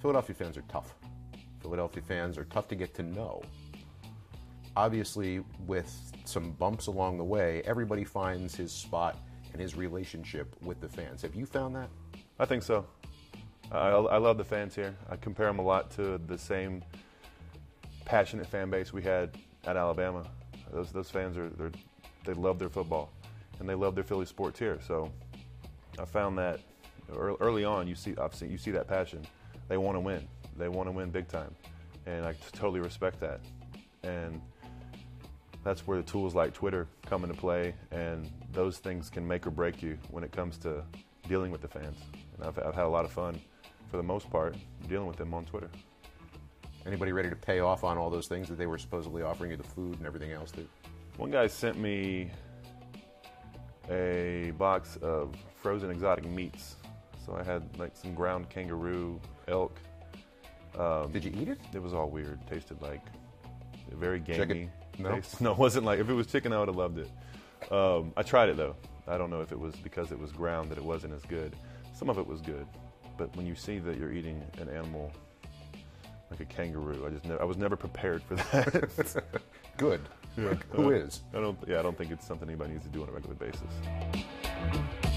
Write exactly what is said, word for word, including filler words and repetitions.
Philadelphia fans are tough. Philadelphia fans are tough to get to know. Obviously, with some bumps along the way, everybody finds his spot and his relationship with the fans. Have you found that? I think so. I, I love the fans here. I compare them a lot to the same passionate fan base we had at Alabama. Those those fans are they love their football, and they love their Philly sports here. So I found that early on, you see I've seen, you see that passion. They want to win. They want to win big time, and I totally respect that. And that's where the tools like Twitter come into play, and those things can make or break you when it comes to dealing with the fans. And I've, I've had a lot of fun, for the most part, dealing with them on Twitter. Anybody ready to pay off on all those things that they were supposedly offering you, the food and everything else? That... One guy sent me a box of frozen exotic meats. So I had like some ground kangaroo, elk. Um, Did you eat it? It was all weird. It tasted like very gamey. Chicken? No? Taste. No, it wasn't like, if it was chicken, I would have loved it. Um, I tried it though. I don't know if it was because it was ground that it wasn't as good. Some of it was good, but when you see that you're eating an animal like a kangaroo, I just ne- I was never prepared for that. Good. Yeah. Like, who uh, is? I don't. Yeah, I don't think it's something anybody needs to do on a regular basis.